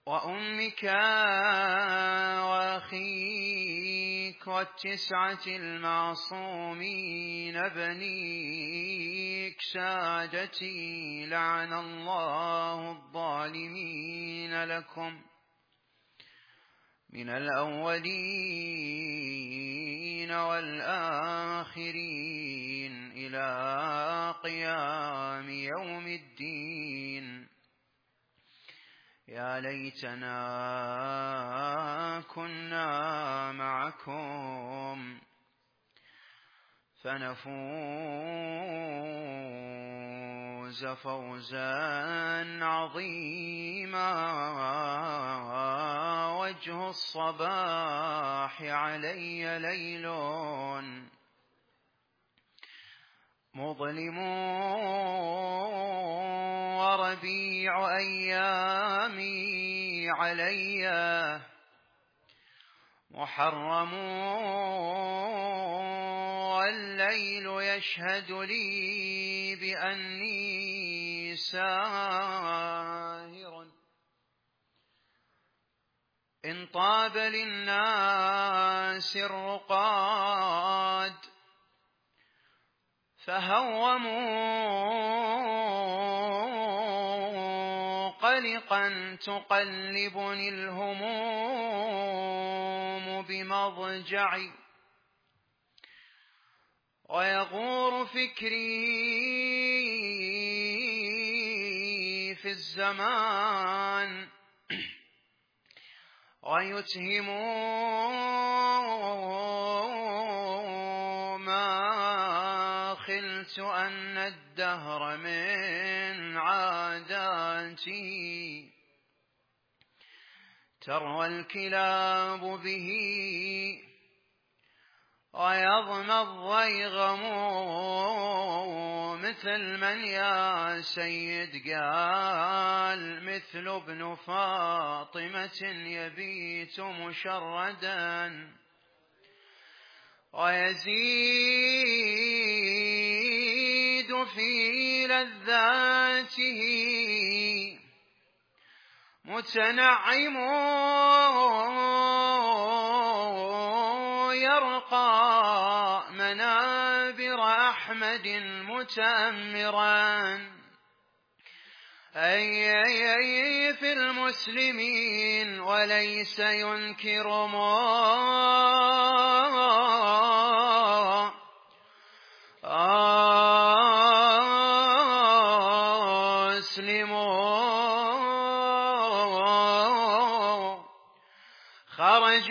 وأمك وأخيك والتسعة المعصومين بنيك سادتي لعن الله الظالمين لكم من الأولين والآخرين إلى قيام يوم الدين. يا ليتنا كنا معكم فنفوز فوزا عظيما. وجه الصباح علي ليل مظلم وربيع أيامي علي محرم والليل يشهد لي بأني ساهر. إن طاب للناس الرقاد فهوموا قلقا تقلبني الهموم بمضجعي ويغور فكري في الزمان ويتهم ما خلت أن الدهر من عاداتي تروى الكلاب به ويظمى الضيغم مثل من يا سيد قال مثل ابن فاطمة يبيت مشردا ويزيد في لذاته متنعم يرقى منابر أحمد متأمرا أي في المسلمين وليس ينكر مسلمون. خرج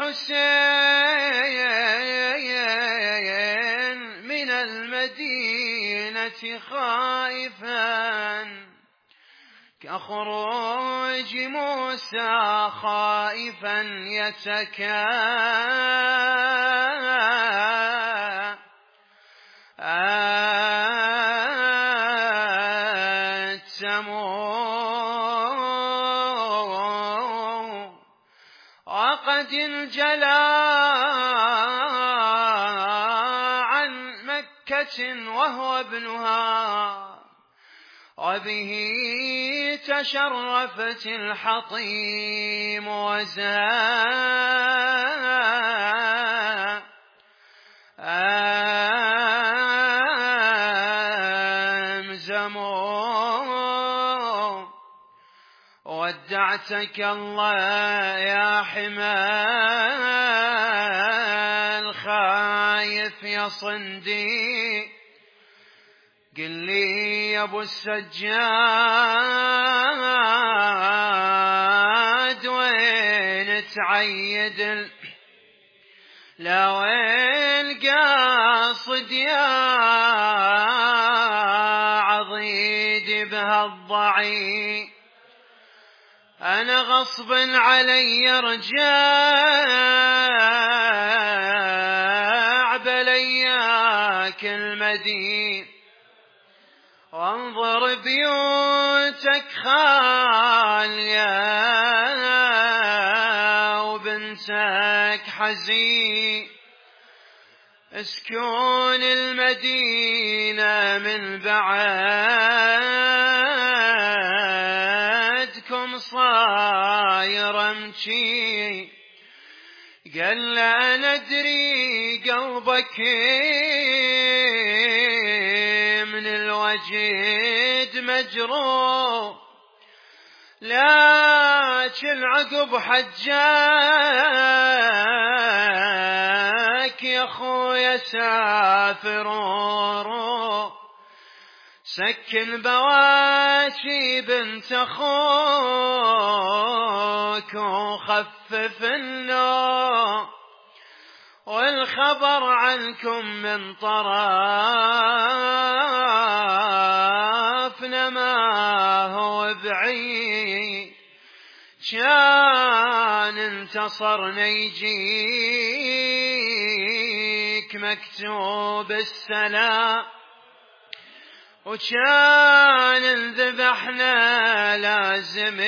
الحسين من المدينة خائفا كخروج موسى خائفا يتكاتم وقد انجلى عن مكة وهو ابنها وبه تشرفت الحطيم وزمزم. ودعتك الله يا حمال خايف يا صندي قل لي يا ابو السجاد وين تعيد لا وين قاصد يا عضيد بهالضعيف أنا غصب علي رجع بلياك المدين وانظر بيوتك خالية وبنتك حزين اسكون المدينة من بعد عنكم صاير أمشي. قال له أنا أدري قلبك من الوجد مجروح، لكن عقب حجاك يا أخويا سافر وروح، سكن بواشي بنت أخوك وخفف النوم، والخبر عنكم من طرفنا ما هو بعيد، كان انتصرنا يجيك مكتوب السلام، وكان انذبحنا لازم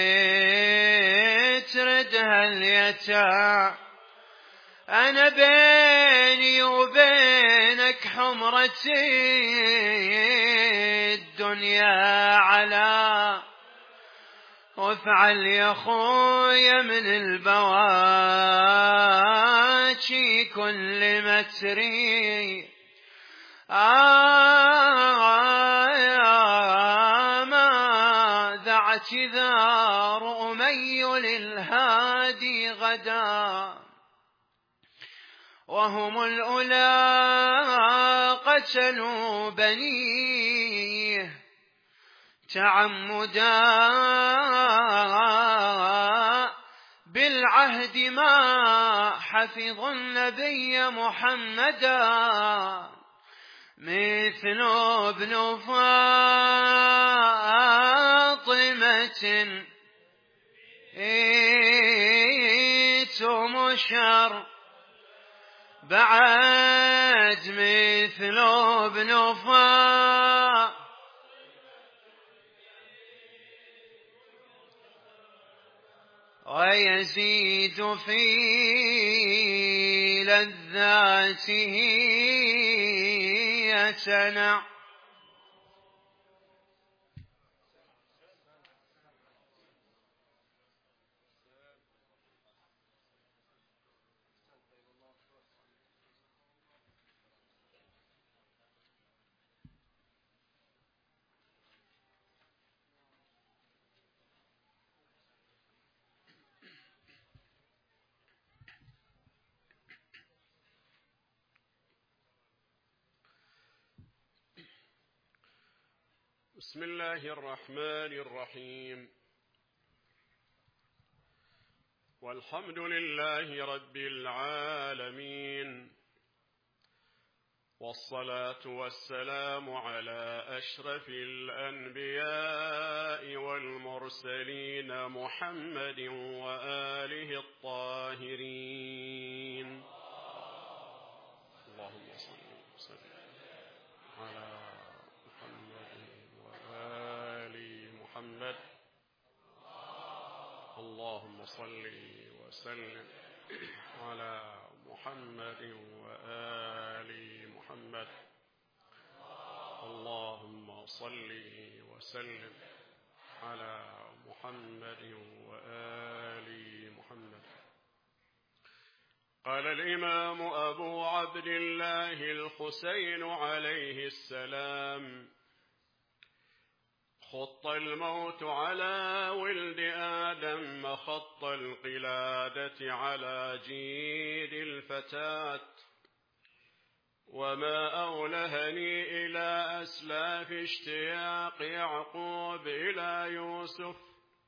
تردها اليتام. أنا بيني وبينك حمرتي الدنيا على، وافعل يا خويا من البواكي كل ما تريد. ماذا اعتذار أمي للهادي غدا، وهم الأولى قتلوا بنيه تعمدا، بالعهد ما حفظوا النبي محمدا، مثل ابن فاطمة مشر، بعد مثل ابن فاطمة ويزيد في لذاته يتنع. بسم الله الرحمن الرحيم. والحمد لله رب العالمين، والصلاة والسلام على أشرف الأنبياء والمرسلين محمد وآله الطاهرين. اللهم صل وسلم على محمد. اللهم صل وسلم على محمد وآل محمد. اللهم صل وسلم على محمد وآل محمد. قال الإمام أبو عبد الله الحسين عليه السلام: خط الموت على ولد آدم مخط القلادة على جيد الفتاة، وما أولهني إلى أسلاف اشتياق يعقوب إلى يوسف،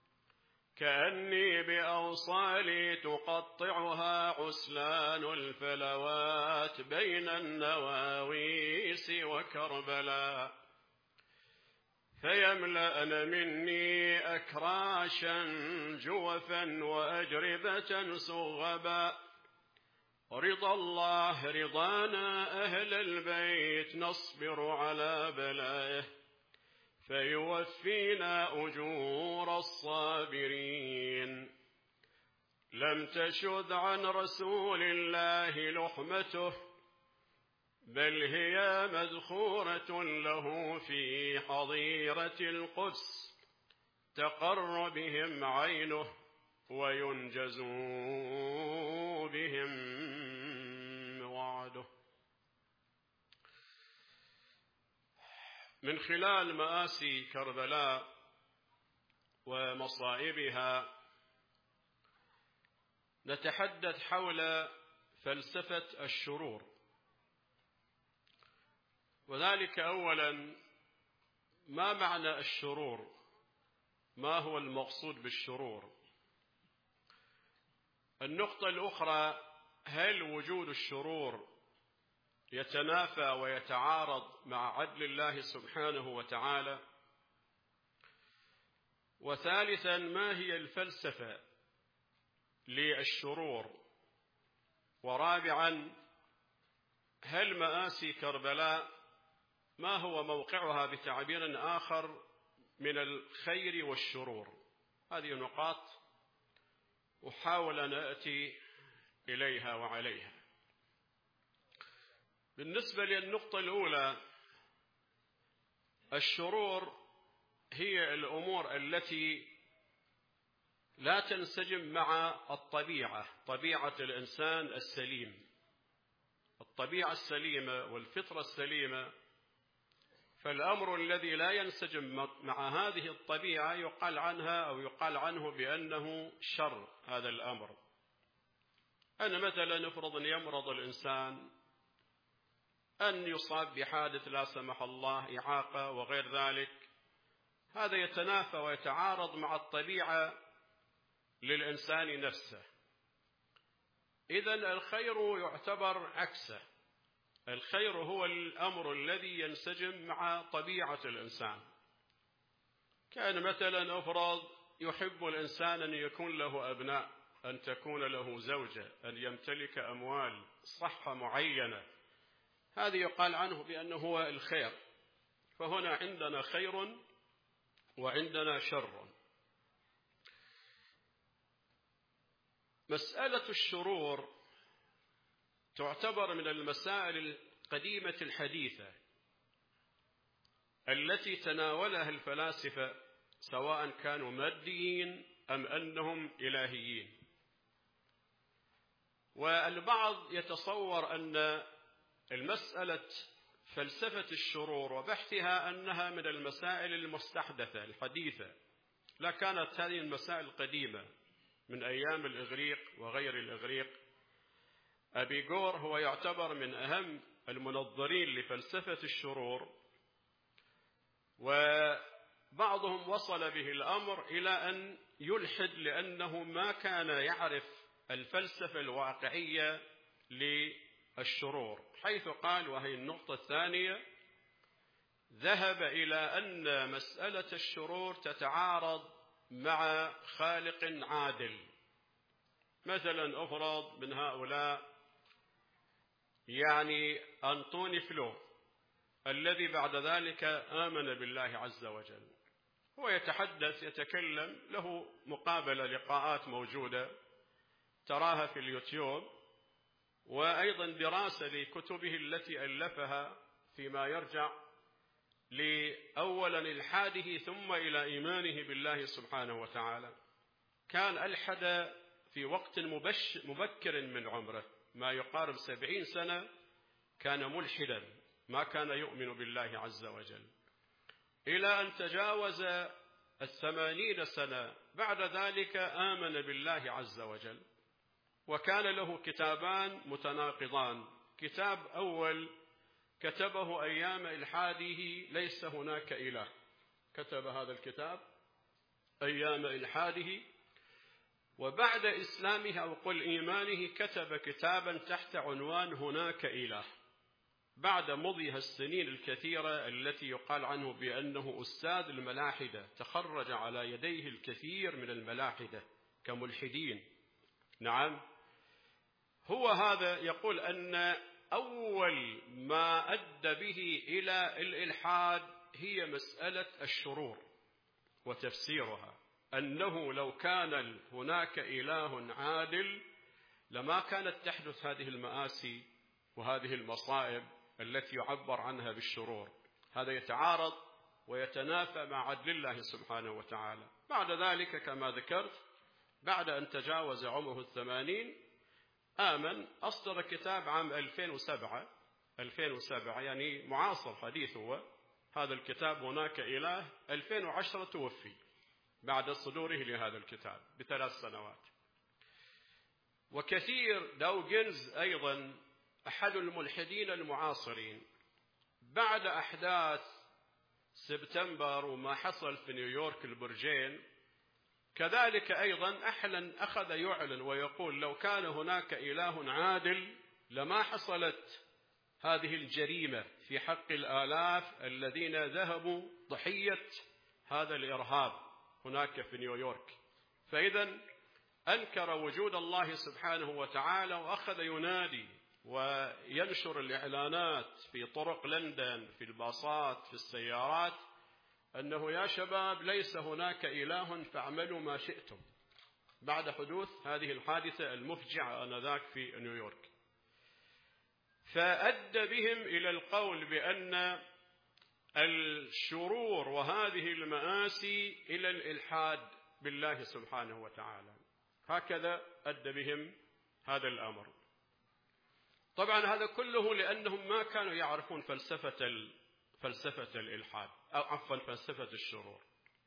كأني بأوصالي تقطعها عسلان الفلوات بين النواويس وكربلاء، فيملأن مني أكراشا جوفا وأجربة صغبا. رضا الله رضانا أهل البيت، نصبر على بلائه فيوفينا أجور الصابرين. لم تشذ عن رسول الله لحمته، بل هي مذخورة له في حظيرة القدس، تقر بهم عينه وينجز بهم وعده. من خلال مآسي كربلاء ومصائبها نتحدث حول فلسفة الشرور، وذلك أولا ما معنى الشرور؟ ما هو المقصود بالشرور؟ النقطة الأخرى، هل وجود الشرور يتنافى ويتعارض مع عدل الله سبحانه وتعالى؟ وثالثا، ما هي الفلسفة للشرور؟ ورابعا، هل مآسي كربلاء ما هو موقعها بتعبير آخر من الخير والشرور؟ هذه نقاط أحاول أن أتي إليها وعليها. بالنسبة للنقطة الأولى، الشرور هي الأمور التي لا تنسجم مع الطبيعة، طبيعة الإنسان السليم. الطبيعة السليمة والفطرة السليمة، فالأمر الذي لا ينسجم مع هذه الطبيعة يقال عنها أو يقال عنه بأنه شر. هذا الأمر أنا مثلا نفرض أن يمرض الإنسان، أن يصاب بحادث لا سمح الله، إعاقة وغير ذلك، هذا يتنافى ويتعارض مع الطبيعة للإنسان نفسه. إذن الخير يعتبر عكسه، الخير هو الأمر الذي ينسجم مع طبيعة الإنسان. كان مثلا أفرض يحب الإنسان أن يكون له أبناء، أن تكون له زوجة، أن يمتلك أموال، صحة معينة، هذا يقال عنه بأنه هو الخير. فهنا عندنا خير وعندنا شر. مسألة الشرور تعتبر من المسائل القديمة الحديثة التي تناولها الفلاسفة، سواء كانوا ماديين أم أنهم إلهيين. والبعض يتصور أن المسألة فلسفة الشرور وبحثها أنها من المسائل المستحدثة الحديثة، لا، كانت هذه المسائل قديمة من أيام الإغريق وغير الإغريق. أبيغور هو يعتبر من أهم المنظرين لفلسفة الشرور، وبعضهم وصل به الأمر إلى أن يلحد، لأنه ما كان يعرف الفلسفة الواقعية للشرور، حيث قال، وهي النقطة الثانية، ذهب إلى أن مسألة الشرور تتعارض مع خالق عادل. مثلا أفرض من هؤلاء يعني أنطوني فلو، الذي بعد ذلك آمن بالله عز وجل، هو يتحدث يتكلم، له مقابلة لقاءات موجودة تراها في اليوتيوب، وأيضا دراسة لكتبه التي ألفها فيما يرجع لأولا إلحاده ثم إلى إيمانه بالله سبحانه وتعالى. كان ألحد في وقت مبكر من عمره، ما يقارب 70 سنة كان ملحدا، ما كان يؤمن بالله عز وجل، إلى أن تجاوز 80 سنة بعد ذلك آمن بالله عز وجل. وكان له كتابان متناقضان، كتاب أول كتبه أيام إلحاده، ليس هناك إله، كتب هذا الكتاب أيام إلحاده، وبعد إسلامه أو قل إيمانه كتب كتابا تحت عنوان هناك إله، بعد مضيها السنين الكثيرة التي يقال عنه بأنه أستاذ الملاحدة، تخرج على يديه الكثير من الملاحدة كملحدين. نعم، هو هذا يقول أن أول ما أدى به إلى الإلحاد هي مسألة الشرور وتفسيرها، أنه لو كان هناك إله عادل لما كانت تحدث هذه المآسي وهذه المصائب التي يعبر عنها بالشرور. هذا يتعارض ويتنافى مع عدل الله سبحانه وتعالى. بعد ذلك كما ذكرت بعد أن تجاوز عمره 80 آمن، أصدر كتاب عام 2007 يعني معاصر حديث هو هذا الكتاب هناك إله. 2010 توفي بعد صدوره لهذا الكتاب ب3 سنوات. وكثير داوجنز أيضا أحد الملحدين المعاصرين بعد أحداث سبتمبر وما حصل في نيويورك البرجين كذلك أيضا أخذ يعلن ويقول لو كان هناك إله عادل لما حصلت هذه الجريمة في حق الآلاف الذين ذهبوا ضحية هذا الإرهاب هناك في نيويورك. فإذا أنكر وجود الله سبحانه وتعالى وأخذ ينادي وينشر الإعلانات في طرق لندن في الباصات في السيارات أنه يا شباب ليس هناك إله فاعملوا ما شئتم بعد حدوث هذه الحادثة المفجعة آنذاك في نيويورك. فأدى بهم إلى القول بأن الشرور وهذه المآسي إلى الإلحاد بالله سبحانه وتعالى. هكذا أدى بهم هذا الأمر. طبعا هذا كله لأنهم ما كانوا يعرفون فلسفة الإلحاد أو عفوا فلسفة الشرور.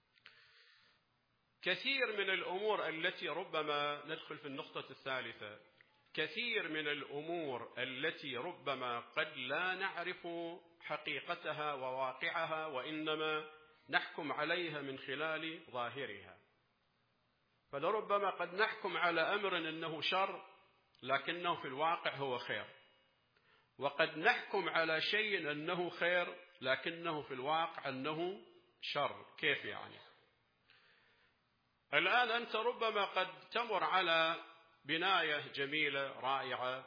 كثير من الأمور التي ربما ندخل في النقطة الثالثة، كثير من الأمور التي ربما قد لا نعرف حقيقتها وواقعها وإنما نحكم عليها من خلال ظاهرها. فلربما قد نحكم على أمر أنه شر لكنه في الواقع هو خير، وقد نحكم على شيء أنه خير لكنه في الواقع أنه شر. كيف يعني؟ الآن أنت ربما قد تمر على بناية جميلة رائعة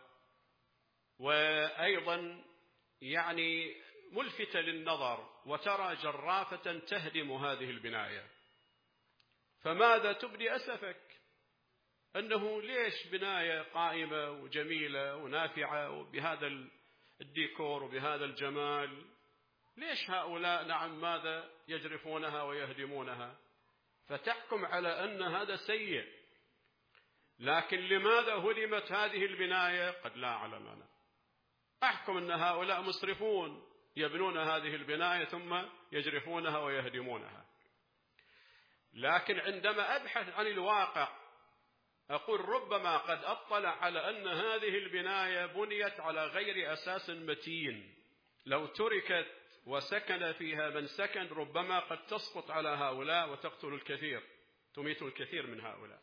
وأيضا يعني ملفتة للنظر وترى جرافة تهدم هذه البناية، فماذا تبدي أسفك أنه ليش بناية قائمة وجميلة ونافعة وبهذا الديكور وبهذا الجمال ليش هؤلاء نعم ماذا يجرفونها ويهدمونها؟ فتحكم على أن هذا سيء. لكن لماذا هدمت هذه البناية؟ قد لا أعلم أنا. أحكم أن هؤلاء مسرفون يبنون هذه البناية ثم يجرفونها ويهدمونها. لكن عندما أبحث عن الواقع أقول ربما قد أطلع على أن هذه البناية بنيت على غير أساس متين، لو تركت وسكن فيها من سكن ربما قد تسقط على هؤلاء وتقتل الكثير، تميت الكثير من هؤلاء.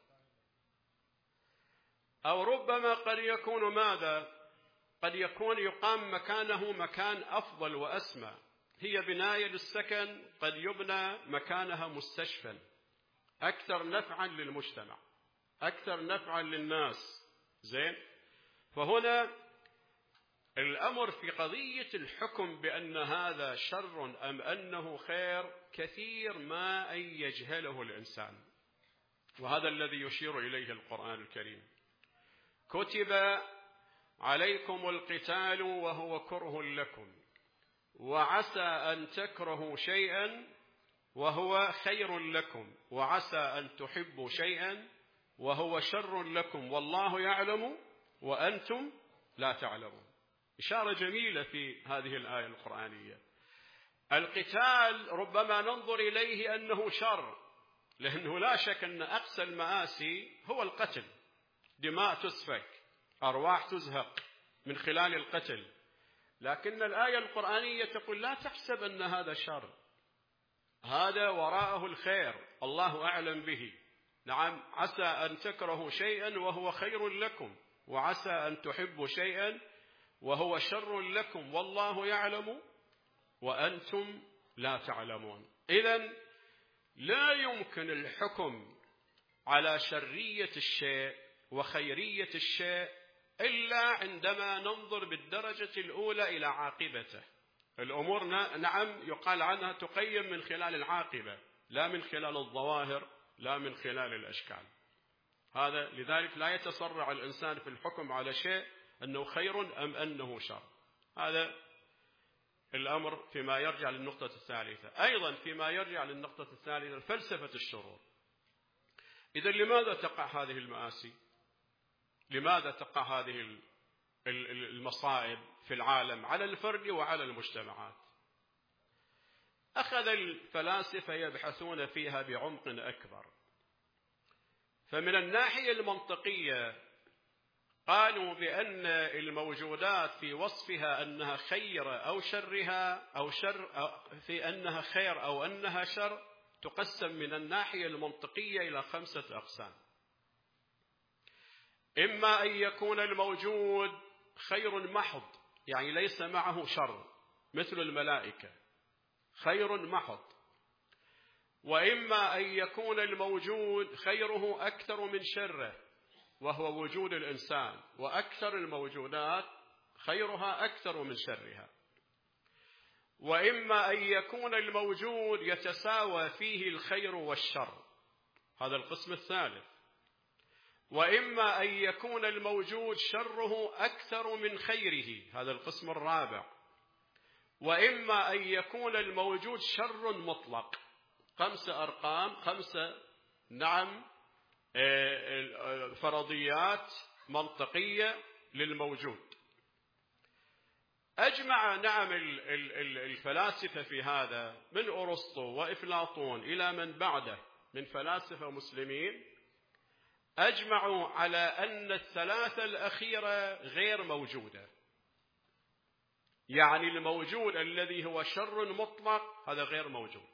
أو ربما قد يكون ماذا؟ قد يكون يقام مكانه مكان أفضل وأسمى، هي بناية للسكن قد يبنى مكانها مستشفى أكثر نفعا للمجتمع أكثر نفعا للناس. زين؟ فهنا الأمر في قضية الحكم بأن هذا شر أم أنه خير كثير ما أن يجهله الإنسان، وهذا الذي يشير إليه القرآن الكريم. كتب عليكم القتال وهو كره لكم وعسى أن تكرهوا شيئا وهو خير لكم وعسى أن تحبوا شيئا وهو شر لكم والله يعلم وأنتم لا تعلمون. إشارة جميلة في هذه الآية القرآنية. القتال ربما ننظر إليه أنه شر، لأنه لا شك أن أقسى المآسي هو القتل، دماء تسفك، أرواح تزهق من خلال القتل. لكن الآية القرآنية تقول لا تحسب أن هذا شر، هذا وراءه الخير الله أعلم به. نعم، عسى أن تكرهوا شيئا وهو خير لكم وعسى أن تحبوا شيئا وهو شر لكم والله يعلم وأنتم لا تعلمون. إذن لا يمكن الحكم على شرية الشيء وخيرية الشيء إلا عندما ننظر بالدرجة الأولى إلى عاقبته. الأمور نعم يقال عنها تقيم من خلال العاقبة لا من خلال الظواهر لا من خلال الأشكال. هذا لذلك لا يتسرع الإنسان في الحكم على شيء أنه خير أم أنه شر. هذا الأمر فيما يرجع للنقطة الثالثة. أيضا فيما يرجع للنقطة الثالثة فلسفة الشرور. إذا لماذا تقع هذه المآسي؟ لماذا تقع هذه المصائب في العالم على الفرد وعلى المجتمعات؟ أخذ الفلاسفة يبحثون فيها بعمق أكبر. فمن الناحية المنطقية قالوا بأن الموجودات في وصفها أنها خير أو شرها أو في أنها خير أو أنها شر تقسم من الناحية المنطقية إلى 5 أقسام. إما أن يكون الموجود خير محض، يعني ليس معه شر مثل الملائكة، خير محض. وإما أن يكون الموجود خيره أكثر من شره، وهو وجود الإنسان، وأكثر الموجودات خيرها أكثر من شرها. وإما أن يكون الموجود يتساوى فيه الخير والشر، هذا القسم الثالث. وإما أن يكون الموجود شره أكثر من خيره، هذا القسم الرابع. وإما أن يكون الموجود شر مطلق. 5 أرقام، 5 فرضيات منطقية للموجود. أجمع الفلاسفة في هذا من أرسطو وإفلاطون إلى من بعده من فلاسفة مسلمين، أجمعوا على أن الثلاثة الأخيرة غير موجودة. يعني الموجود الذي هو شر مطلق هذا غير موجود.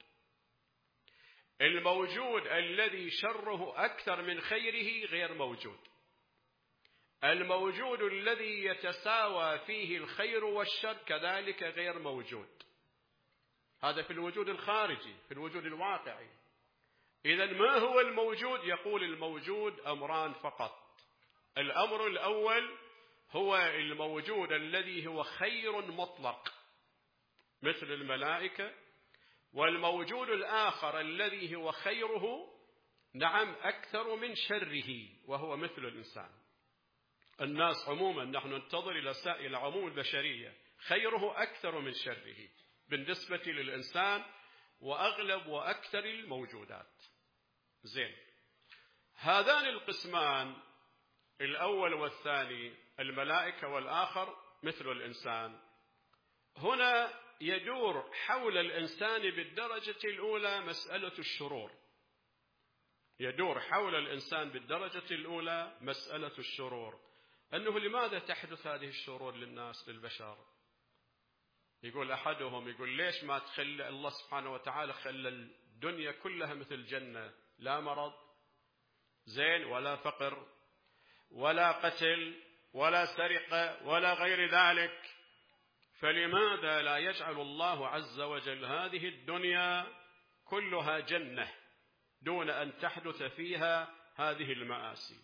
الموجود الذي شره أكثر من خيره غير موجود. الموجود الذي يتساوى فيه الخير والشر كذلك غير موجود. هذا في الوجود الخارجي، في الوجود الواقعي. إذن ما هو الموجود؟ يقول الموجود أمران فقط. الأمر الأول هو الموجود الذي هو خير مطلق مثل الملائكة، والموجود الآخر الذي هو خيره أكثر من شره وهو مثل الإنسان. الناس عموما نحن ننتظر إلى عموم البشرية خيره أكثر من شره بالنسبة للإنسان وأغلب وأكثر الموجودات. زين، هذان القسمان الأول والثاني الملائكة والآخر مثل الإنسان، هنا يدور حول الإنسان بالدرجة الأولى مسألة الشرور. يدور حول الإنسان بالدرجة الأولى مسألة الشرور، أنه لماذا تحدث هذه الشرور للناس للبشر؟ يقول أحدهم يقول ليش ما تخلي الله سبحانه وتعالى خلى الدنيا كلها مثل الجنة، لا مرض زين ولا فقر ولا قتل ولا سرقة ولا غير ذلك، فلماذا لا يجعل الله عز وجل هذه الدنيا كلها جنة دون أن تحدث فيها هذه المآسي؟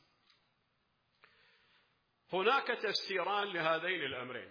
هناك تفسيران لهذين الأمرين.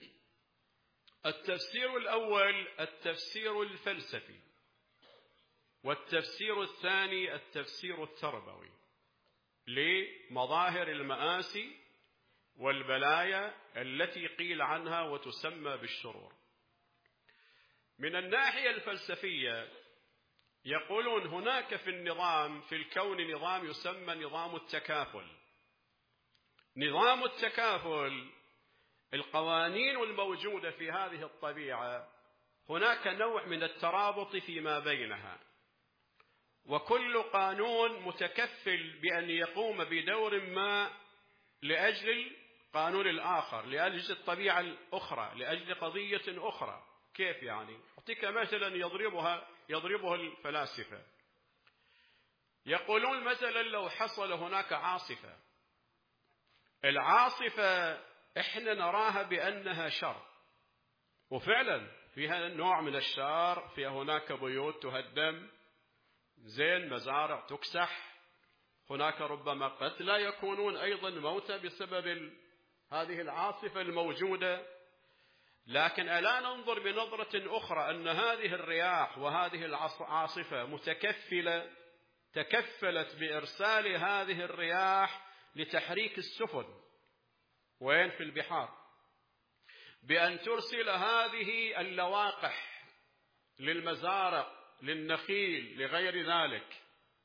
التفسير الأول التفسير الفلسفي، والتفسير الثاني التفسير التربوي لمظاهر المآسي والبلايا التي قيل عنها وتسمى بالشرور. من الناحية الفلسفية يقولون هناك في النظام في الكون نظام يسمى نظام التكافل. نظام التكافل القوانين الموجودة في هذه الطبيعة هناك نوع من الترابط فيما بينها، وكل قانون متكفل بأن يقوم بدور ما لأجل القانون الآخر، لأجل الطبيعة الأخرى، لأجل قضية أخرى. كيف يعني؟ أعطيك مثلا يضربها الفلاسفة. يقولون مثلا لو حصل هناك عاصفة، العاصفة إحنا نراها بأنها شر، وفعلا فيها نوع من الشر، فيها هناك بيوت تهدم، زين، مزارع تكسح، هناك ربما قتلى يكونون أيضا موتى بسبب هذه العاصفة الموجودة. لكن ألا ننظر بنظرة أخرى أن هذه الرياح وهذه العاصفة تكفلت بإرسال هذه الرياح لتحريك السفن وين في البحار، بأن ترسل هذه اللواقح للمزارع للنخيل لغير ذلك،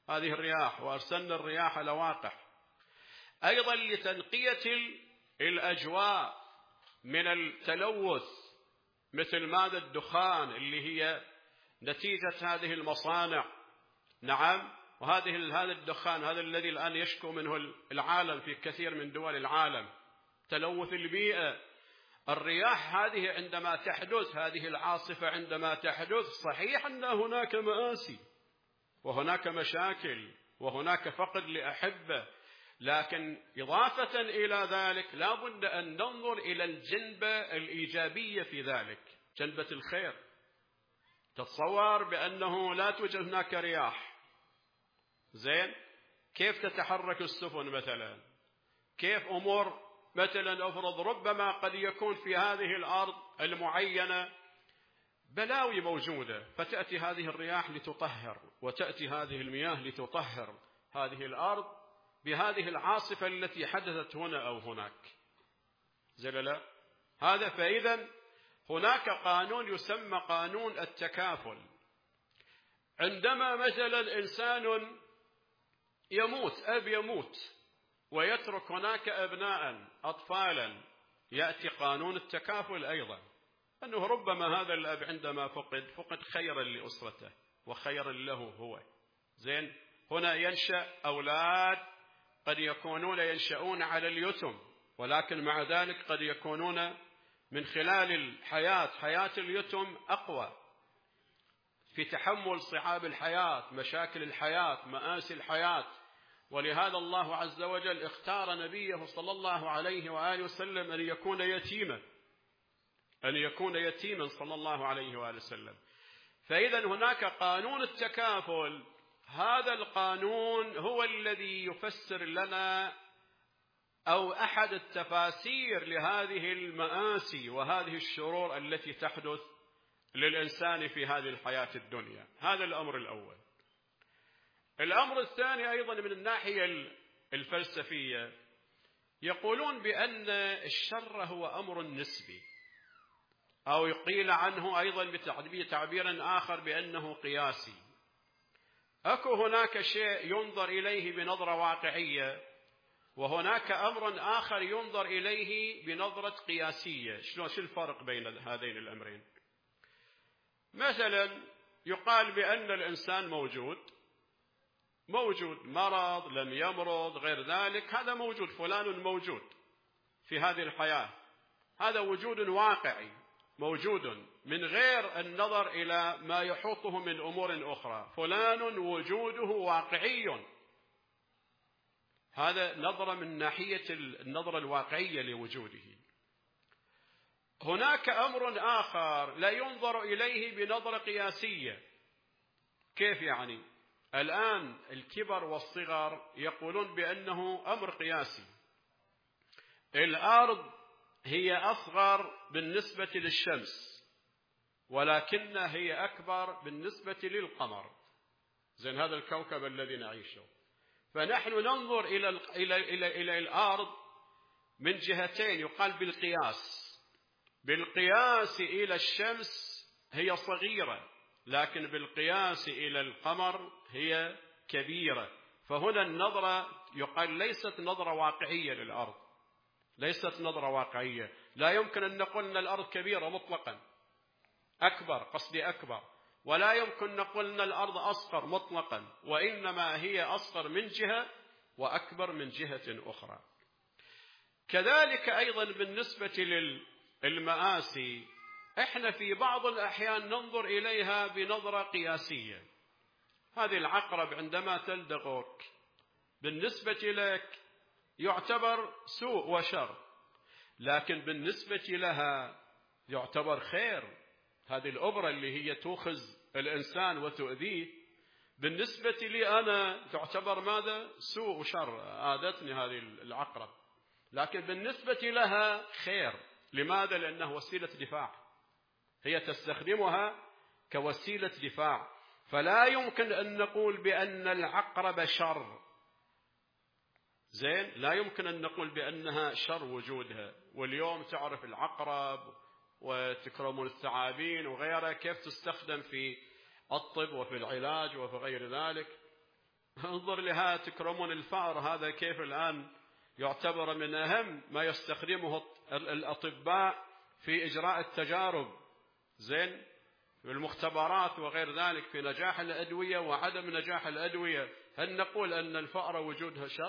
هذه الرياح، وأرسلنا الرياح لواقح. أيضا لتنقية الأجواء من التلوث، مثل ماذا؟ الدخان اللي هي نتيجة هذه المصانع. نعم، هذا الدخان هذا الذي الآن يشكو منه العالم في كثير من دول العالم، تلوث البيئة. الرياح هذه عندما تحدث، هذه العاصفة عندما تحدث، صحيح أن هناك مآسي وهناك مشاكل وهناك فقد لأحبة، لكن إضافة إلى ذلك لا بد أن ننظر إلى الجنبة الإيجابية في ذلك، جنبة الخير. تتصور بأنه لا توجد هناك رياح، زين، كيف تتحرك السفن مثلا؟ كيف أمور مثلا أفرض ربما قد يكون في هذه الأرض المعينة بلاوي موجودة، فتأتي هذه الرياح لتطهر، وتأتي هذه المياه لتطهر هذه الأرض بهذه العاصفة التي حدثت هنا أو هناك. زللا هذا. فإذا هناك قانون يسمى قانون التكافل. عندما مثلا إنسان يموت، أب يموت ويترك هناك أبناء أطفالا، يأتي قانون التكافل أيضا، أنه ربما هذا الأب عندما فقد خيرا لأسرته وخيرا له هو. زين، هنا ينشأ أولاد قد يكونون ينشأون على اليتم، ولكن مع ذلك قد يكونون من خلال حياة اليتم أقوى في تحمل صعاب الحياة، مشاكل الحياة، مآسي الحياة. ولهذا الله عز وجل اختار نبيه صلى الله عليه وآله وسلم أن يكون يتيما صلى الله عليه وآله وسلم. فإذا هناك قانون التكافل. هذا القانون هو الذي يفسر لنا أو أحد التفاسير لهذه المآسي وهذه الشرور التي تحدث للإنسان في هذه الحياة الدنيا. هذا الأمر الأول. الأمر الثاني أيضا من الناحية الفلسفية، يقولون بأن الشر هو أمر نسبي، أو يقيل عنه أيضا بتعبير آخر بأنه قياسي. أكو هناك شيء ينظر إليه بنظرة واقعية، وهناك أمر آخر ينظر إليه بنظرة قياسية. شو الفرق بين هذين الأمرين؟ مثلا يقال بأن الإنسان موجود، مرض لم يمرض غير ذلك، هذا موجود، فلان موجود في هذه الحياة، هذا وجود واقعي موجود من غير النظر إلى ما يحوطه من أمور أخرى. فلان وجوده واقعي، هذا نظرة من ناحية النظرة الواقعية لوجوده. هناك أمر آخر لا ينظر إليه بنظرة قياسية. كيف يعني؟ الآن الكبر والصغر يقولون بأنه أمر قياسي. الأرض هي أصغر بالنسبة للشمس، ولكنها هي أكبر بالنسبة للقمر. زين، هذا الكوكب الذي نعيشه. فنحن ننظر إلى الأرض من جهتين، يقال بالقياس إلى الشمس هي صغيرة، لكن بالقياس إلى القمر هي كبيرة. فهنا النظرة يقال ليست نظرة واقعية للأرض، ليست نظرة واقعية. لا يمكن أن نقول أن الأرض كبيرة مطلقا، أكبر، ولا يمكن نقول أن الأرض أصغر مطلقا، وإنما هي أصغر من جهة وأكبر من جهة أخرى. كذلك أيضا بالنسبة للمآسي، إحنا في بعض الأحيان ننظر إليها بنظرة قياسية. هذه العقرب عندما تلدغك بالنسبة لك يعتبر سوء وشر، لكن بالنسبة لها يعتبر خير. هذه الأبرة اللي هي تأخذ الإنسان وتؤذيه، بالنسبة لي أنا تعتبر ماذا؟ سوء وشر، آذتني هذه العقرب، لكن بالنسبة لها خير. لماذا؟ لأنها وسيلة دفاع، هي تستخدمها كوسيلة دفاع. فلا يمكن أن نقول بأن العقرب شر. زين، لا يمكن أن نقول بأنها شر وجودها. واليوم تعرف العقرب وتكرمون الثعابين وغيرها كيف تستخدم في الطب وفي العلاج وفي غير ذلك. انظر لها تكرمون الفأر، هذا كيف الآن يعتبر من أهم ما يستخدمه الأطباء في إجراء التجارب، زين، في المختبرات وغير ذلك، في نجاح الأدوية وعدم نجاح الأدوية. هل نقول أن الفأر وجودها شر؟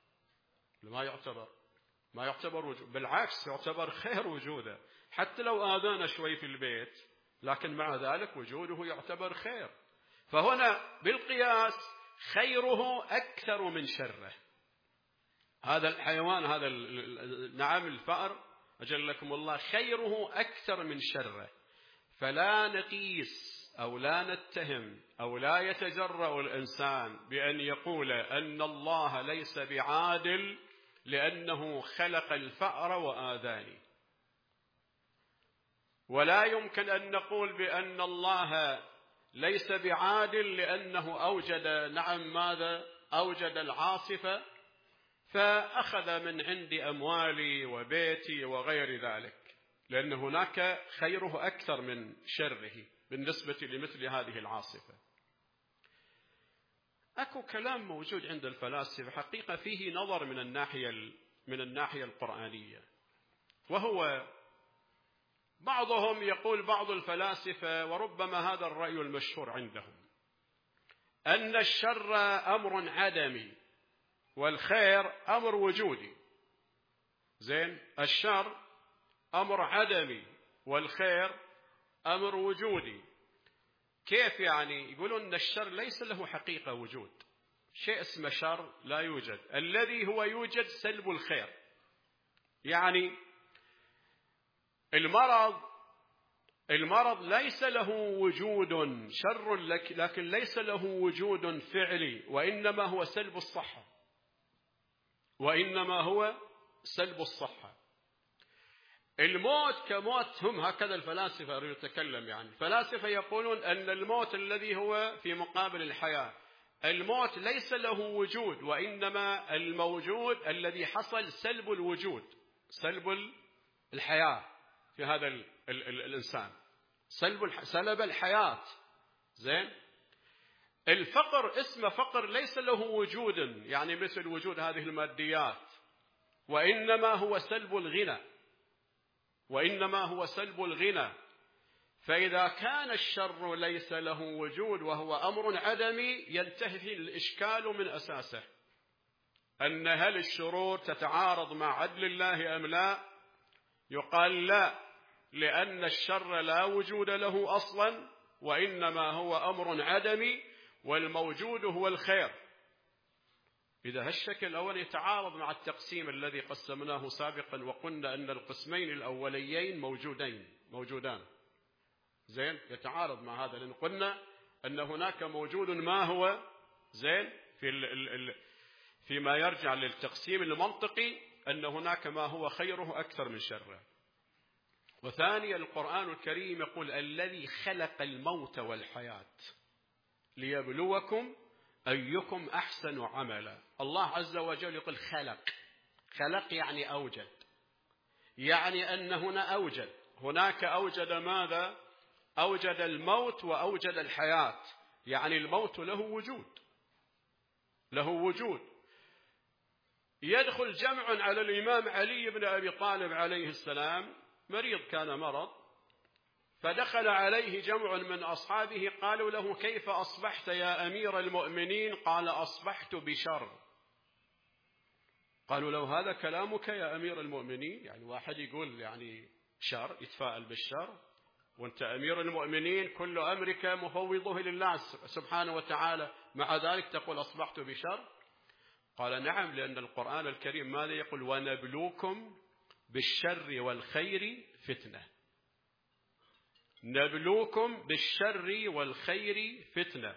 ما يعتبر وجود، بالعكس يعتبر خير وجوده، حتى لو آذانا شوي في البيت، لكن مع ذلك وجوده يعتبر خير. فهنا بالقياس خيره أكثر من شره. هذا الحيوان، هذا نعم الفأر أجلكم الله، خيره أكثر من شره. فلا نقيس أو لا نتهم أو لا يتجرأ الإنسان بأن يقول أن الله ليس بعادل لأنه خلق الفأر وآذاني، ولا يمكن أن نقول بأن الله ليس بعادل لأنه أوجد ماذا؟ أوجد العاصفة فأخذ من عندي أموالي وبيتي وغير ذلك، لأن هناك خيره أكثر من شره بالنسبة لمثل هذه العاصفة. أكو كلام موجود عند الفلاسفة حقيقة فيه نظر من الناحية القرآنية، وهو بعضهم يقول، بعض الفلاسفة وربما هذا الرأي المشهور عندهم، أن الشر أمر عدمي والخير أمر وجودي. زين، الشر أمر عدمي والخير أمر وجودي. كيف يعني؟ يقولون أن الشر ليس له حقيقة وجود، شيء اسمه شر لا يوجد، الذي هو يوجد سلب الخير. يعني المرض ليس له وجود شر لكن ليس له وجود فعلي، وإنما هو سلب الصحة، الموت كموت، هم هكذا الفلاسفة يتكلم. يعني الفلاسفة يقولون أن الموت الذي هو في مقابل الحياة، الموت ليس له وجود، وإنما الموجود الذي حصل سلب الوجود، سلب الحياة في هذا الإنسان، سلب الحياة. زين، الفقر اسمه فقر ليس له وجود، يعني مثل وجود هذه الماديات، وإنما هو سلب الغنى. فإذا كان الشر ليس له وجود وهو أمر عدمي، ينتهي الإشكال من أساسه، أن هل الشرور تتعارض مع عدل الله أم لا؟ يقال لا، لأن الشر لا وجود له أصلا، وإنما هو أمر عدمي، والموجود هو الخير. إذا هالشكل الأول يتعارض مع التقسيم الذي قسمناه سابقا، وقلنا أن القسمين الأوليين موجودان. زين، يتعارض مع هذا، لأن قلنا أن هناك موجود ما هو زين فيما يرجع للتقسيم المنطقي، أن هناك ما هو خيره أكثر من شره. وثانيا، القرآن الكريم يقول الذي خلق الموت والحياة ليبلوكم أيكم أحسن عملا. الله عز وجل يقول خلق يعني أوجد، يعني أن هناك أوجد ماذا؟ أوجد الموت وأوجد الحياة، يعني الموت له وجود. يدخل جمع على الإمام علي بن أبي طالب عليه السلام، مريض كان مرض، فدخل عليه جمع من أصحابه قالوا له كيف أصبحت يا أمير المؤمنين؟ قال أصبحت بشر. قالوا له هذا كلامك يا أمير المؤمنين؟ يعني واحد يقول يعني شر، يتفاءل بالشر، وانت أمير المؤمنين كل أمرك مفوضه لله سبحانه وتعالى، مع ذلك تقول أصبحت بشر؟ قال نعم، لأن القرآن الكريم ماذا يقول؟ ونبلوكم بالشر والخير فتنة. نبلوكم بالشر والخير فتنة.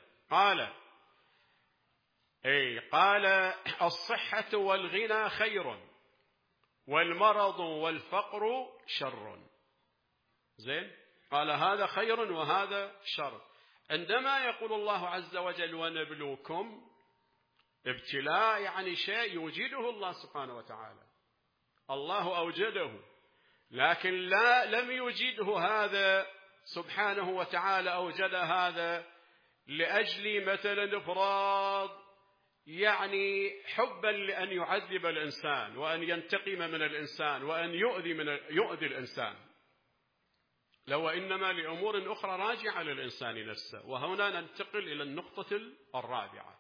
قال الصحة والغنى خير، والمرض والفقر شر. زين، قال هذا خير وهذا شر. عندما يقول الله عز وجل ونبلوكم، ابتلاء يعني شيء يوجده الله سبحانه وتعالى، الله أوجده، لكن لم يوجده هذا سبحانه وتعالى، أوجد هذا لأجل مثلا إفراط يعني حبا لأن يعذب الإنسان وأن ينتقم من الإنسان وأن يؤذي الإنسان، لو إنما لأمور أخرى راجعة للإنسان نفسه. وهنا ننتقل إلى النقطة الرابعة،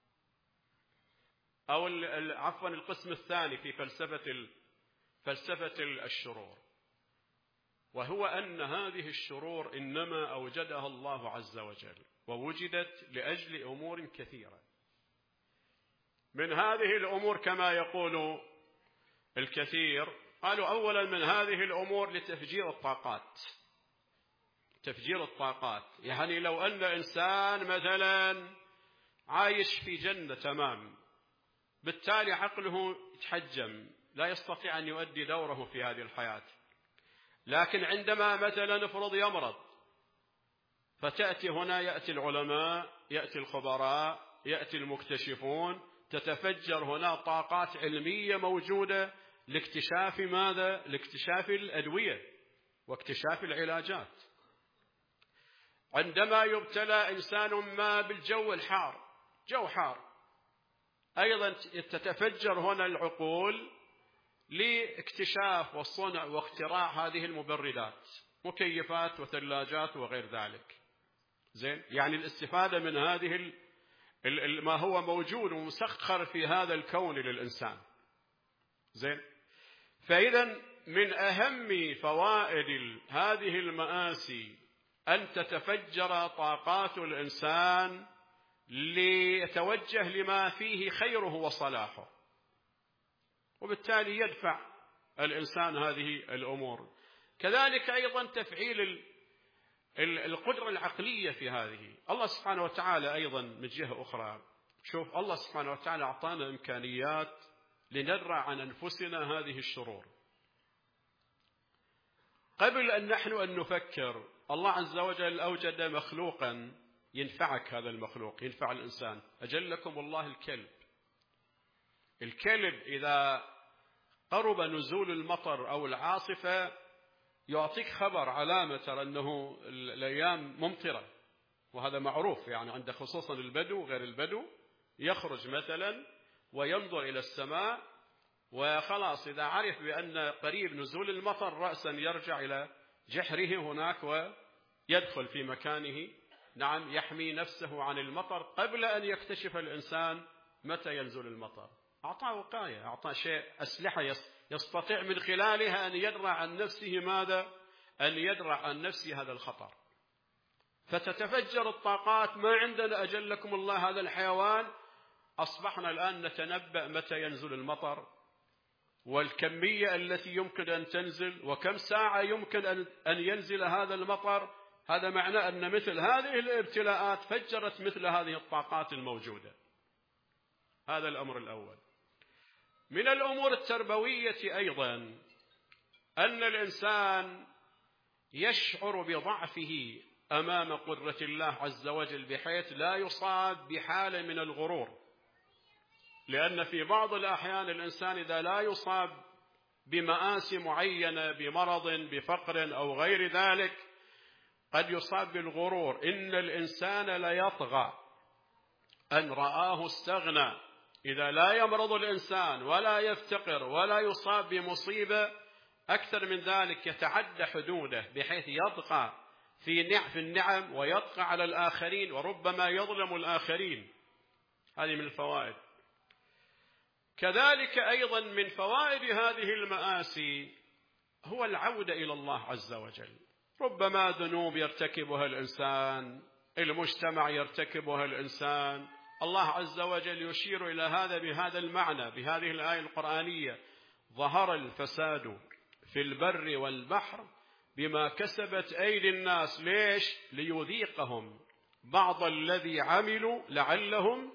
أو عفوا القسم الثاني في فلسفة الشرور، وهو أن هذه الشرور إنما أوجدها الله عز وجل، ووجدت لأجل أمور كثيرة. من هذه الأمور كما يقول الكثير، قالوا أولا من هذه الأمور لتفجير الطاقات. تفجير الطاقات يعني لو أن إنسان مثلا عايش في جنة تمام، بالتالي عقله يتحجم، لا يستطيع أن يؤدي دوره في هذه الحياة، لكن عندما مثلا نفرض يمرض، فتأتي هنا، يأتي العلماء، يأتي الخبراء، يأتي المكتشفون، تتفجر هنا طاقات علمية موجودة لاكتشاف ماذا؟ لاكتشاف الأدوية واكتشاف العلاجات. عندما يبتلى إنسان ما بالجو الحار، جو حار، أيضا تتفجر هنا العقول لاكتشاف والصنع واختراع هذه المبردات، مكيفات وثلاجات وغير ذلك. زين، يعني الاستفادة من هذه ما هو موجود ومسخر في هذا الكون للإنسان. زين، فإذا من أهم فوائد هذه المآسي أن تتفجر طاقات الإنسان ليتوجه لما فيه خيره وصلاحه، وبالتالي يدفع الإنسان هذه الأمور. كذلك أيضا تفعيل القدرة العقلية في هذه. الله سبحانه وتعالى أيضا من جهة أخرى، شوف الله سبحانه وتعالى أعطانا إمكانيات لندرع عن أنفسنا هذه الشرور. قبل أن نحن أن نفكر، الله عز وجل أوجد مخلوقا ينفعك، هذا المخلوق ينفع الإنسان. أجلكم الله الكلب إذا قرب نزول المطر أو العاصفة يعطيك خبر، علامة ترى أنه الأيام ممطرة، وهذا معروف يعني عند خصوصا البدو غير البدو، يخرج مثلا وينظر إلى السماء، وخلاص إذا عرف بأن قريب نزول المطر رأسا يرجع إلى جحره هناك ويدخل في مكانه، نعم، يحمي نفسه عن المطر قبل أن يكتشف الإنسان متى ينزل المطر. أعطاه وقاية، أعطاه شيء، أسلحة يستطيع من خلالها أن يدرع عن نفسه ماذا؟ أن يدرع عن نفسه هذا الخطر. فتتفجر الطاقات. ما عندنا أجلكم الله هذا الحيوان، أصبحنا الآن نتنبأ متى ينزل المطر، والكمية التي يمكن أن تنزل، وكم ساعة يمكن أن ينزل هذا المطر. هذا معنى أن مثل هذه الابتلاءات فجرت مثل هذه الطاقات الموجودة. هذا الأمر الأول. من الأمور التربوية أيضا أن الإنسان يشعر بضعفه أمام قدرة الله عز وجل، بحيث لا يصاب بحالة من الغرور. لأن في بعض الأحيان الإنسان إذا لا يصاب بمآسي معينة، بمرض، بفقر أو غير ذلك، قد يصاب بالغرور. إن الإنسان ليطغى أن رآه استغنى. إذا لا يمرض الإنسان ولا يفتقر ولا يصاب بمصيبة، أكثر من ذلك يتعدى حدوده، بحيث يطغى في النعم ويطغى على الآخرين، وربما يظلم الآخرين. هذه من الفوائد. كذلك أيضا من فوائد هذه المآسي هو العودة إلى الله عز وجل. ربما ذنوب يرتكبها الإنسان، المجتمع يرتكبها الإنسان. الله عز وجل يشير إلى هذا بهذا المعنى بهذه الآية القرآنية: ظهر الفساد في البر والبحر بما كسبت أيدي الناس. ليش؟ ليذيقهم بعض الذي عملوا لعلهم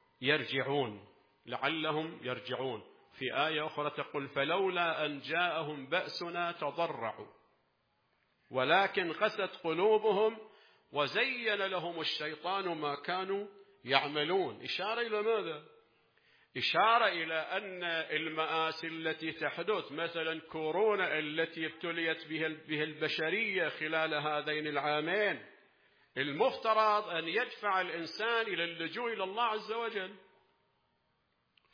يرجعون. في آية أخرى تقول: فلولا أن جاءهم بأسنا تضرعوا ولكن قست قلوبهم وزين لهم الشيطان ما كانوا يعملون. إشارة إلى ماذا؟ إشارة إلى أن المآسي التي تحدث، مثلا كورونا التي ابتليت بها البشرية خلال هذين العامين، المفترض أن يدفع الإنسان إلى اللجوء إلى الله عز وجل.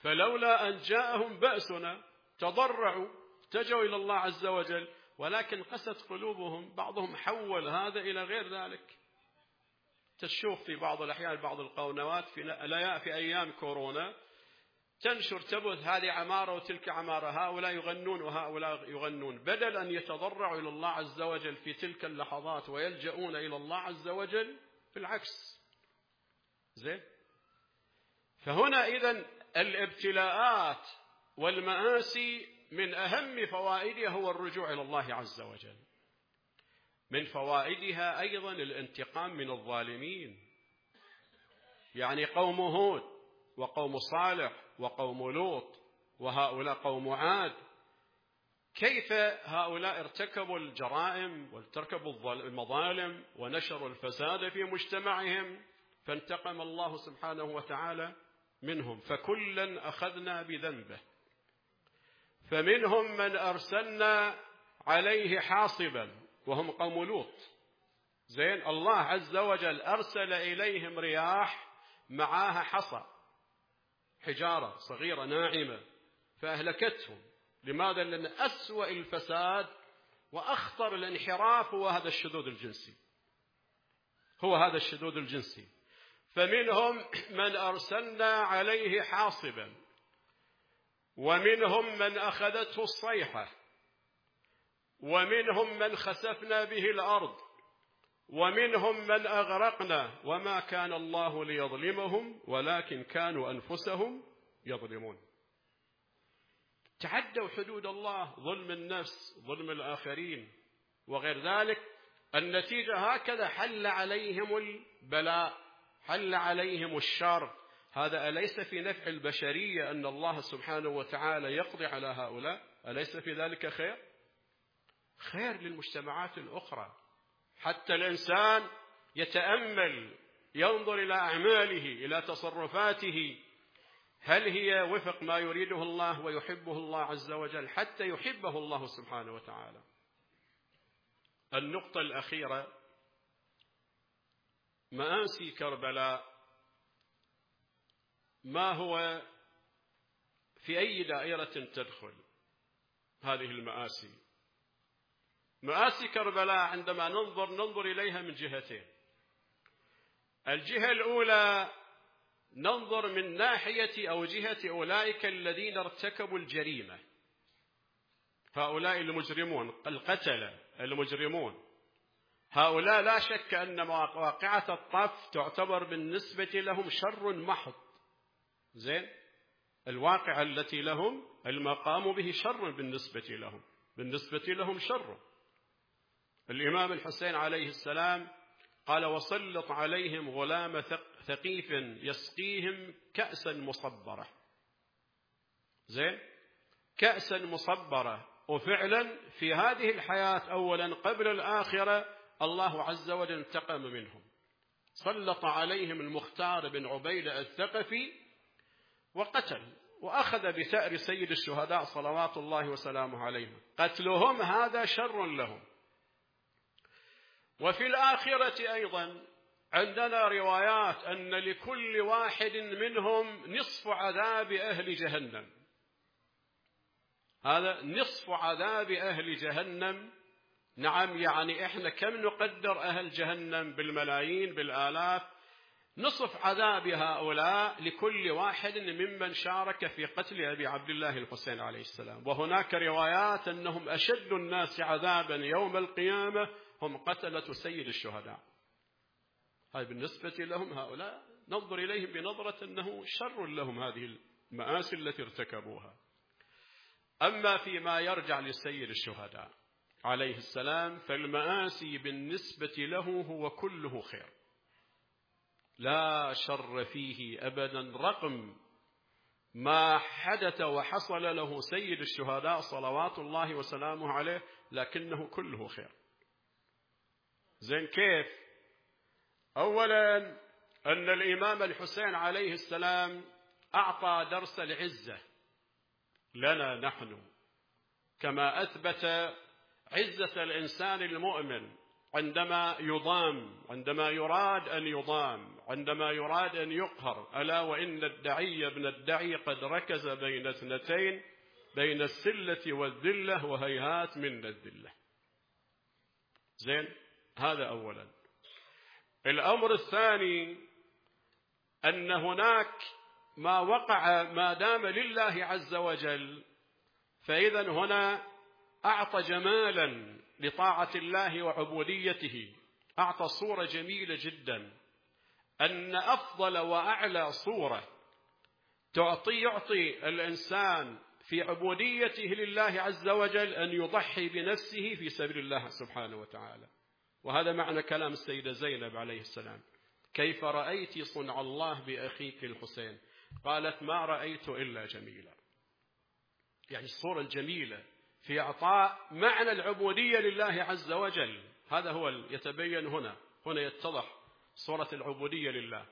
فلولا أن جاءهم بأسنا تضرعوا التجوا إلى الله عز وجل، ولكن قست قلوبهم، بعضهم حول هذا إلى غير ذلك. تشوف في بعض الأحيان بعض القنوات في أيام كورونا تنشر تبث هذه عمارة وتلك عمارة، هؤلاء يغنون وهؤلاء يغنون، بدل أن يتضرعوا إلى الله عز وجل في تلك اللحظات ويلجؤون إلى الله عز وجل، بالعكس. زين. فهنا إذن الابتلاءات والمآسي من أهم فوائدها هو الرجوع إلى الله عز وجل. من فوائدها أيضا الانتقام من الظالمين، يعني قوم هود وقوم صالح وقوم لوط وهؤلاء قوم عاد، كيف هؤلاء ارتكبوا الجرائم وارتكبوا المظالم ونشروا الفساد في مجتمعهم، فانتقم الله سبحانه وتعالى منهم. فكلا أخذنا بذنبه، فمنهم من أرسلنا عليه حاصبا وهم قوم لوط. زين. الله عز وجل أرسل إليهم رياح معاها حصى، حجارة صغيرة ناعمة، فأهلكتهم. لماذا؟ لأن أسوأ الفساد وأخطر الانحراف هو هذا الشذوذ الجنسي. فمنهم من أرسلنا عليه حاصبا، ومنهم من أخذته الصيحة، ومنهم من خسفنا به الأرض، ومنهم من أغرقنا، وما كان الله ليظلمهم ولكن كانوا أنفسهم يظلمون. تعدوا حدود الله، ظلم النفس، ظلم الآخرين وغير ذلك. النتيجة هكذا حل عليهم البلاء، حل عليهم الشر. هذا أليس في نفع البشرية أن الله سبحانه وتعالى يقضي على هؤلاء؟ أليس في ذلك خير للمجتمعات الأخرى؟ حتى الإنسان يتأمل، ينظر إلى أعماله، إلى تصرفاته، هل هي وفق ما يريده الله ويحبه الله عز وجل، حتى يحبه الله سبحانه وتعالى. النقطة الأخيرة، مآسي كربلاء. ما هو في أي دائرة تدخل هذه المآسي؟ مآسي كربلاء عندما ننظر إليها من جهتين. الجهة الأولى ننظر من ناحية أو جهة أولئك الذين ارتكبوا الجريمة، هؤلاء المجرمون، القتلة المجرمون. هؤلاء لا شك أن واقعة الطف تعتبر بالنسبة لهم شر محض. زين. الواقعة التي لهم، المقام به شر بالنسبة لهم شر. الإمام الحسين عليه السلام قال: وسلط عليهم غلام ثقيف يسقيهم كأسا مصبرة. زين. كأسا مصبرة. وفعلا في هذه الحياة أولا قبل الآخرة الله عز وجل انتقم منهم، سلط عليهم المختار بن عبيدة الثقفي وقتل، وأخذ بثأر سيد الشهداء صلوات الله وسلامه عليه. قتلهم هذا شر لهم. وفي الآخرة أيضا عندنا روايات أن لكل واحد منهم نصف عذاب أهل جهنم. هذا نصف عذاب أهل جهنم. نعم، يعني إحنا كم نقدر أهل جهنم؟ بالملايين، بالآلاف. نصف عذاب هؤلاء لكل واحد ممن شارك في قتل أبي عبد الله الحسين عليه السلام. وهناك روايات أنهم أشد الناس عذابا يوم القيامة هم قتلة سيد الشهداء. هذا بالنسبة لهم هؤلاء ننظر إليهم بنظرة أنه شر لهم هذه المآسي التي ارتكبوها. أما فيما يرجع لسيد الشهداء عليه السلام فالمآسي بالنسبة له هو كله خير، لا شر فيه أبدا، رغم ما حدث وحصل له سيد الشهداء صلوات الله وسلامه عليه، لكنه كله خير. زين. كيف؟ أولا أن الإمام الحسين عليه السلام أعطى درس العزة لنا نحن، كما أثبت عزة الإنسان المؤمن عندما يضام، عندما يراد أن يضام، عندما يراد أن يقهر. ألا وإن الدعي ابن الدعي قد ركز بين اثنتين، بين السلة والذلة، وهيهات من الذلة. زين، هذا أولا. الأمر الثاني أن هناك ما وقع ما دام لله عز وجل، فإذا هنا أعطى جمالا لطاعة الله وعبوديته، أعطى صورة جميلة جدا، أن أفضل وأعلى صورة يعطي الإنسان في عبوديته لله عز وجل أن يضحي بنفسه في سبيل الله سبحانه وتعالى. وهذا معنى كلام السيدة زينب عليه السلام: كيف رأيت صنع الله بأخيك الحسين؟ قالت: ما رأيت إلا جميلا. يعني الصورة الجميلة في إعطاء معنى العبودية لله عز وجل، هذا هو يتبين هنا يتضح صورة العبودية لله.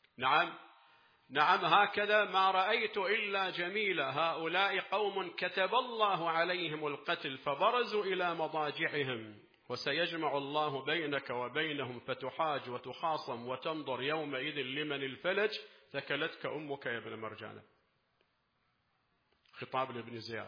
نعم، هكذا ما رأيت إلا جميلا. هؤلاء قوم كتب الله عليهم القتل فبرزوا إلى مضاجعهم، وسيجمع الله بينك وبينهم فتحاج وتخاصم وتنظر يومئذ لمن الفلج، ثكلتك أمك يا ابن مرجانة. خطاب لابن زياد.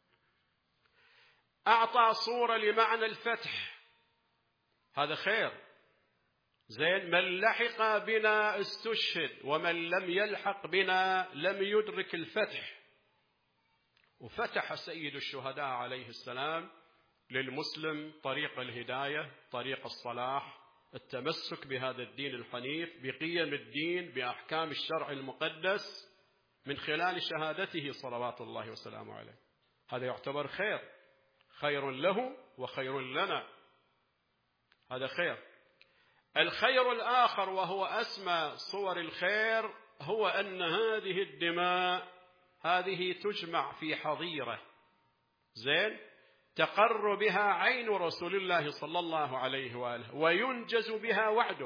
أعطى صورة لمعنى الفتح، هذا خير. زين، من لحق بنا استشهد، ومن لم يلحق بنا لم يدرك الفتح. وفتح سيد الشهداء عليه السلام للمسلم طريق الهداية، طريق الصلاح، التمسك بهذا الدين الحنيف، بقيم الدين، بأحكام الشرع المقدس، من خلال شهادته صلوات الله وسلامه عليه. هذا يعتبر خير له وخير لنا، هذا خير. الخير الآخر وهو أسمى صور الخير هو أن هذه الدماء هذه تجمع في حظيرة، زين، تقر بها عين رسول الله صلى الله عليه وآله، وينجز بها وعده.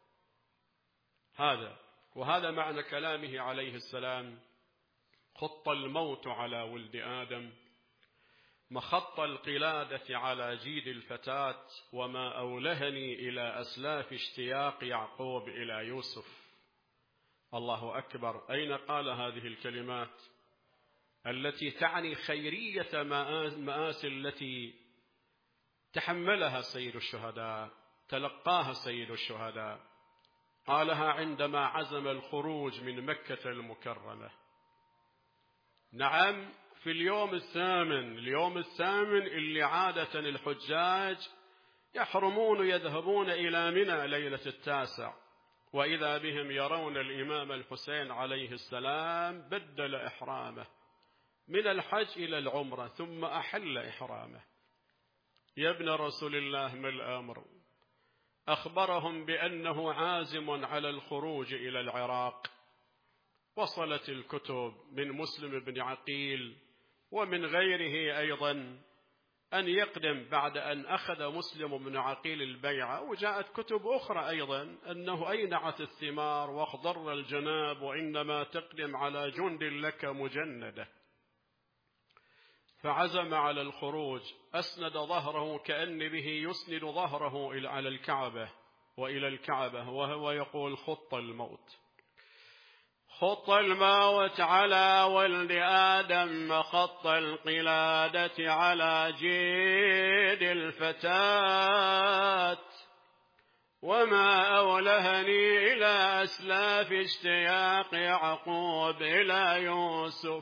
وهذا معنى كلامه عليه السلام: خط الموت على ولد آدم، مخط القلادة على جيد الفتاة، وما أولهني إلى أسلاف اشتياق يعقوب إلى يوسف. الله أكبر. أين قال هذه الكلمات التي تعني خيرية مآسي التي تحملها سيد الشهداء، تلقاها سيد الشهداء؟ قالها عندما عزم الخروج من مكة المكرمة. نعم، في اليوم الثامن اللي عادة الحجاج يحرمون يذهبون إلى منى ليلة التاسع، وإذا بهم يرون الإمام الحسين عليه السلام بدل إحرامه من الحج إلى العمرة، ثم أحل إحرامه. يا ابن رسول الله، ما الأمر؟ أخبرهم بأنه عازم على الخروج إلى العراق. وصلت الكتب من مسلم بن عقيل ومن غيره أيضا أن يقدم بعد أن أخذ مسلم بن عقيل البيعة، وجاءت كتب أخرى أيضا أنه أينعت الثمار واخضر الجناب، وإنما تقدم على جند لك مجندة. فعزم على الخروج، أسند ظهره كأن به يسند ظهره على الكعبة وإلى الكعبة، وهو يقول: خط الموت على ولد آدم، خط القلادة على جيد الفتاة، وما أولهني إلى أسلاف اشتياق يعقوب إلى يوسف،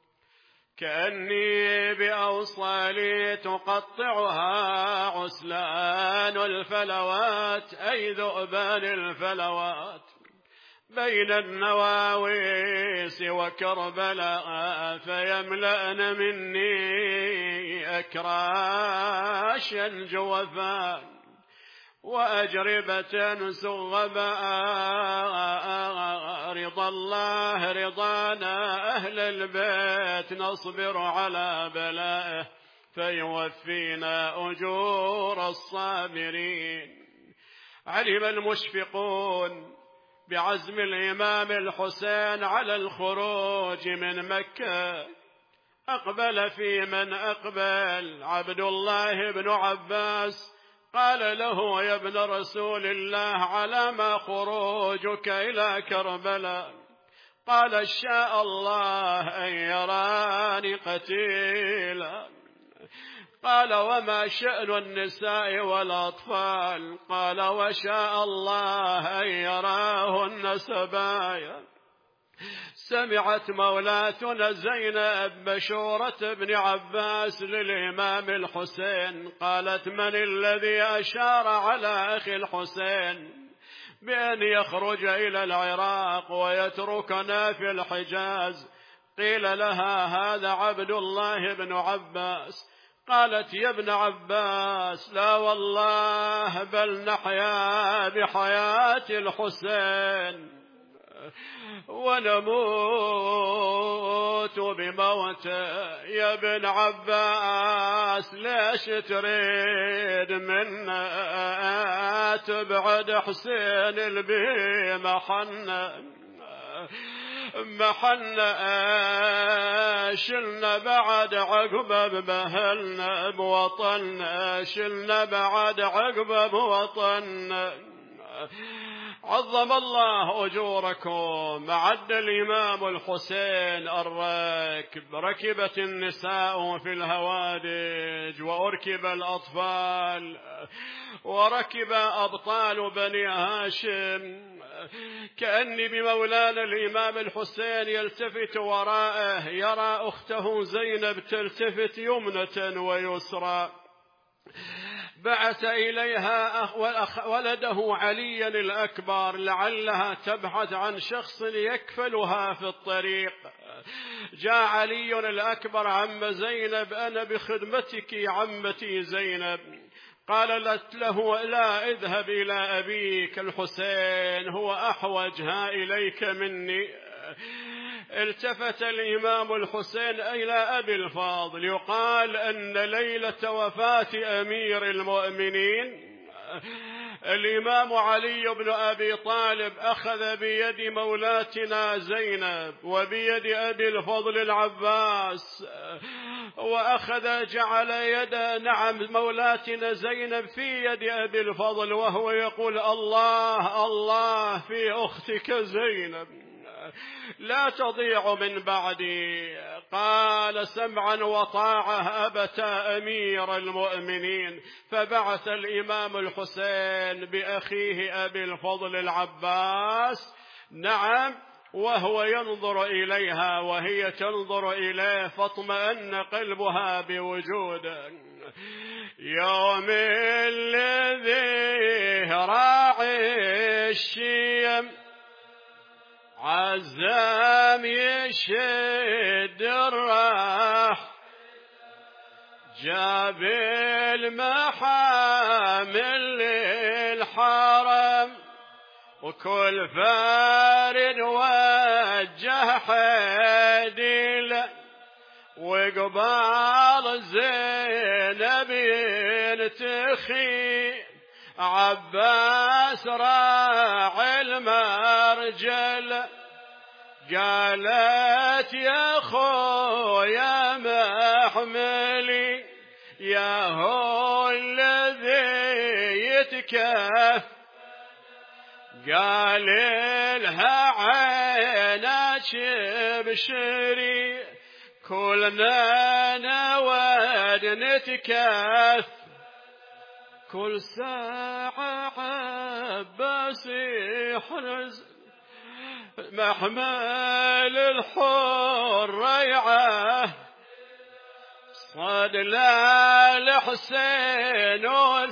كأني بأوصالي تقطعها عسلان الفلوات، أي ذؤبان الفلوات، بين النواويس وكربلاء، فيملأن مني أكراش الجوفان، وأجربة سغباء، رضا الله رضانا، أهل البيت نصبر على بلائه، فيوفينا أجور الصابرين. علم المشفقون بعزم الإمام الحسين على الخروج من مكة، أقبل في من أقبل عبد الله بن عباس قال له: يا ابن رسول الله، على ما خروجك إلى كربلاء؟ قال: شاء الله أن يراني قتيلا. قال: وما شأن النساء والأطفال؟ قال: وشاء الله أن يراهن سبايا. سمعت مولاتنا زينب مشورة ابن عباس للإمام الحسين، قالت: من الذي أشار على أخي الحسين بأن يخرج إلى العراق ويتركنا في الحجاز؟ قيل لها: هذا عبد الله بن عباس. قالت: يا ابن عباس، لا والله، بل نحيا بحياة الحسين ونموت بموته. يا ابن عباس، ليش تريد منا تبعد حسين البي محنا شلنا بعد عقبه بمهلنا بوطننا، شلنا بعد عقبه بوطننا. عظم الله أجوركم. عد الإمام الحسين الركب، ركبت النساء في الهوادج، وأركب الأطفال، وركب أبطال بني هاشم. كأني بمولانا الإمام الحسين يلتفت وراءه يرى أخته زينب تلتفت يمنة ويسرى. بعث إليها ولده عليا الأكبر لعلها تبحث عن شخص يكفلها في الطريق. جاء علي الأكبر: عم زينب، أنا بخدمتك عمتي زينب. قالت له: لا، اذهب إلى أبيك الحسين، هو أحوجها إليك مني. التفت الإمام الحسين إلى أبي الفاضل. يقال أن ليلة وفاة أمير المؤمنين الإمام علي بن أبي طالب أخذ بيد مولاتنا زينب وبيد أبي الفضل العباس، وأخذ جعل يد مولاتنا زينب في يد أبي الفضل، وهو يقول: الله الله في أختك زينب، لا تضيع من بعدي. قال: سمعا وطاعة أبتا أمير المؤمنين. فبعث الإمام الحسين بأخيه أبي الفضل العباس، نعم، وهو ينظر إليها وهي تنظر إليه، فاطمأن قلبها بوجوده. يوم الذي راعي الشيم عزام يشد الراح، جاب المحامل للحرم، وكل فارد وجه حديل، وقبال زينب ينتخي عباس راعي المرجل. قالت: يا خويا محملي، يا هو الذي يتكف. قال لها: عينك بشري، كلنا نود نتكف. كل ساعة عباس يحرز محمل الحر ريعه، صد لا الحسين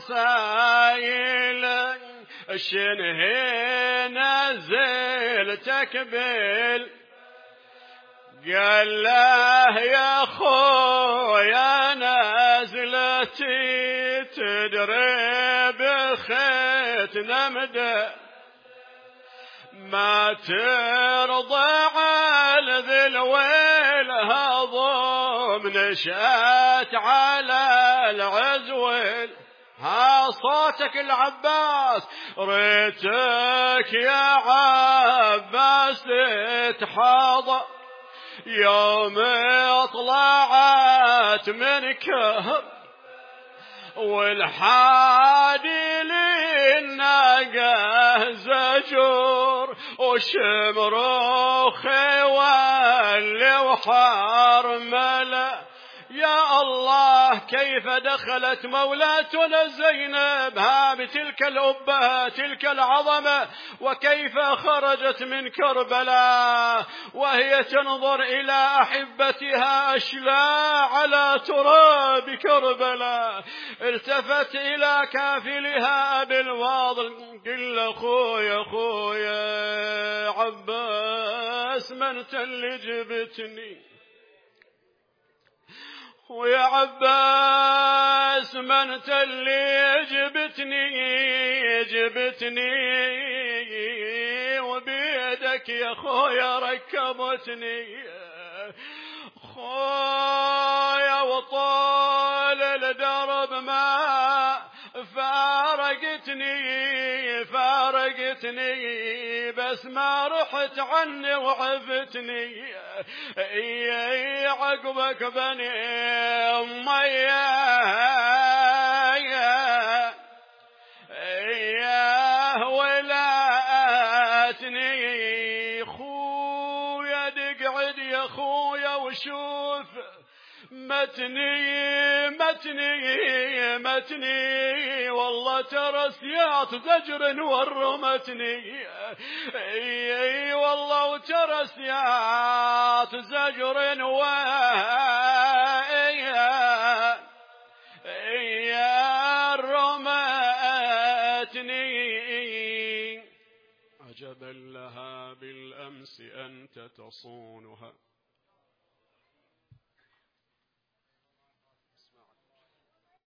وسايل الشنه نزل تكبل. قال له: يا خويا نازلتي تدري بخيت نمده، ما ترضى على ذي الويل هضم نشأت على العزويل. ها صوتك العباس، ريتك يا عباس تتحاضى يوم طلعت من كهر والحادي للناقة زجور وشمروخ واللي وحرمله. يا الله كيف دخلت مولاتنا زينب بتلك الأبهة تلك العظمة، وكيف خرجت من كربلاء وهي تنظر إلى أحبتها أشلاء على تراب كربلاء. التفت إلى كافلها أبي الفاضل قل أخويا أخويا عباس من أنت اللي جبتني، ويا عباس من أنت اللي جبتني وبيدك يا خويا ركبتني خويا، وطال الدرب ما فارقتني بس ما رحت عني وعفتني. عقبك بني أمية ولاتني خويا دقعد يا خويا وشوف متني والله ترى سياط زجر ورمتني. والله وترى سياط زجر رمتني. عجبا لها بالأمس أنت تصونها